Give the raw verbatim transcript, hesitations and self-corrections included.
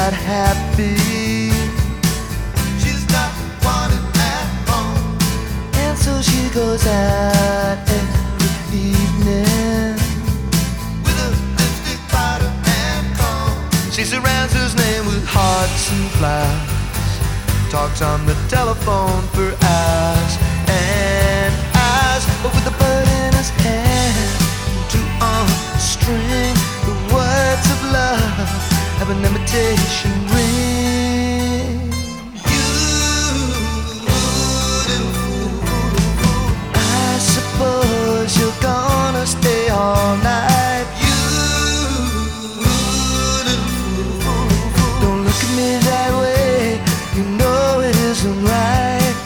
not happy. She's not wanted at home, and so she goes out every evening with a lipstick powder and comb. She surrounds his name with hearts and flowers, talks on the telephone